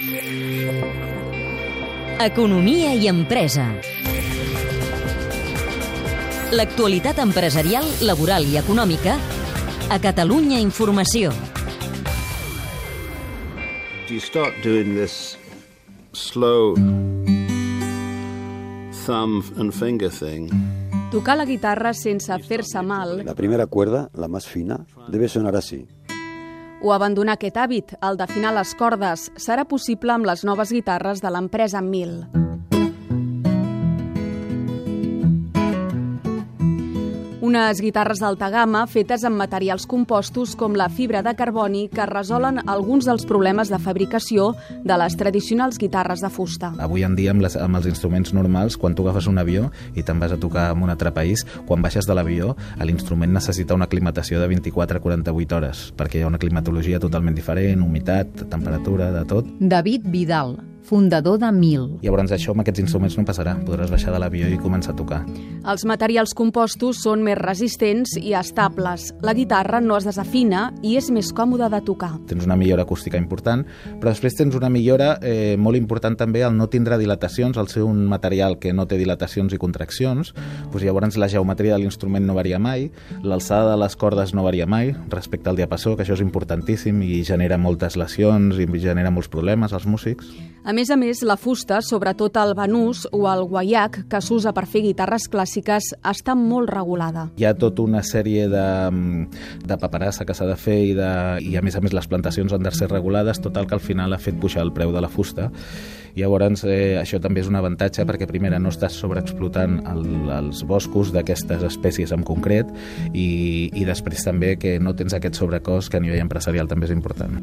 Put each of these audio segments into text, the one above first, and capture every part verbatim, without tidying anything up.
Economia i empresa. L'actualitat empresarial, laboral i econòmica a Catalunya Informació. Do you start doing this slow thumb and finger thing? Tocar la guitarra sense fer-se mal. La primera cuerda, la más fina, debe sonar así. O abandonar aquest hàbit, el d'afinar les cordes, serà possible amb les noves guitarres de l'empresa Mil. Unes guitarres d'alta gamma fetes amb materials compostos com la fibra de carboni que resolen alguns dels problemes de fabricació de les tradicionals guitarres de fusta. Avui en dia, amb, les, amb els instruments normals, quan tu agafes un avió i te'n vas a tocar en un altre país, quan baixes de l'avió, l'instrument necessita una aclimatació de vint-i-quatre a quaranta-vuit hores, perquè hi ha una climatologia totalment diferent, humitat, temperatura, de tot. David Vidal, fundador de Mil. Llavors això amb aquests instruments no passarà, podràs baixar de l'avió i començar a tocar. Els materials compostos són més resistents i estables. La guitarra no es desafina i és més còmoda de tocar. Tens una millora acústica important, però després tens una millora eh, molt important també al no tindre dilatacions, al ser un material que no té dilatacions i contraccions, doncs llavors la geometria de l'instrument no varia mai, l'alçada de les cordes no varia mai respecte al diapasó, que això és importantíssim i genera moltes lesions i genera molts problemes als músics. A més a més, la fusta, sobretot el banús o el guaiac, que s'usa per fer guitarres clàssiques, està molt regulada. Hi ha tota una sèrie de, de paperassa que s'ha de fer i, de, i a més a més les plantacions han de ser regulades, tot el que al final ha fet pujar el preu de la fusta. Llavors, eh, això també és un avantatge perquè, primera, no estàs sobreexplotant el, els boscos d'aquestes espècies en concret i, i després també que no tens aquest sobrecost que a nivell empresarial també és important.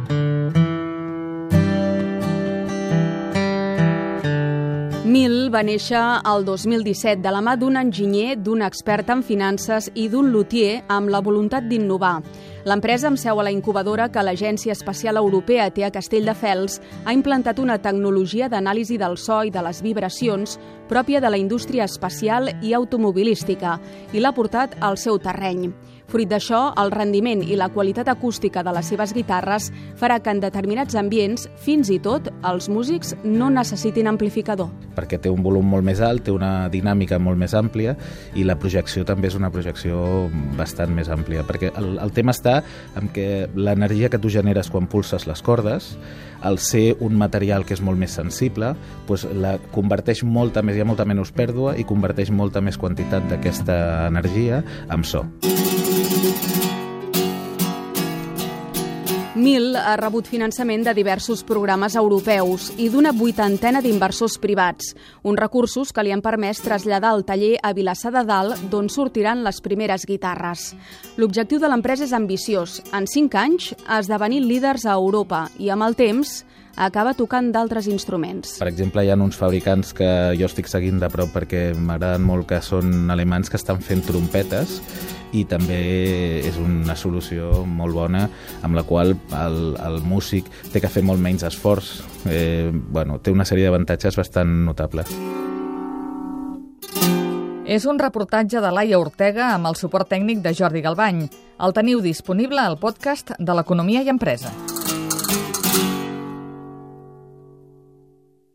Mil va néixer el dos mil disset de la mà d'un enginyer, d'un expert en finances i d'un luthier amb la voluntat d'innovar. L'empresa, amb seu a la incubadora que l'Agència Espacial Europea té a Castelldefels, ha implantat una tecnologia d'anàlisi del so i de les vibracions pròpia de la indústria espacial i automobilística i l'ha portat al seu terreny. Fruit d'això, el rendiment i la qualitat acústica de les seves guitarres farà que en determinats ambients, fins i tot, els músics no necessitin amplificador. Perquè té un volum molt més alt, té una dinàmica molt més àmplia i la projecció també és una projecció bastant més àmplia, perquè el, el tema està en que l'energia que tu generes quan pulses les cordes, al ser un material que és molt més sensible, doncs la converteix molta més, hi ha molta menys pèrdua i converteix molta més quantitat d'aquesta energia en so. Mil ha rebut finançament de diversos programes europeus i d'una vuitantena d'inversors privats, uns recursos que li han permès traslladar el taller a Vilassar de Dalt, d'on sortiran les primeres guitarres. L'objectiu de l'empresa és ambiciós. En cinc anys, esdevenir líders a Europa i, amb el temps, acaba tocant d'altres instruments. Per exemple, hi ha uns fabricants que jo estic seguint de prop perquè m'agraden molt, que són alemans, que estan fent trompetes i també és una solució molt bona amb la qual el, el músic té que fer molt menys esforç. Eh, bueno, té una sèrie d'avantatges bastant notables. És un reportatge de Laia Ortega amb el suport tècnic de Jordi Galbany. El teniu disponible al podcast de l'Economia i Empresa.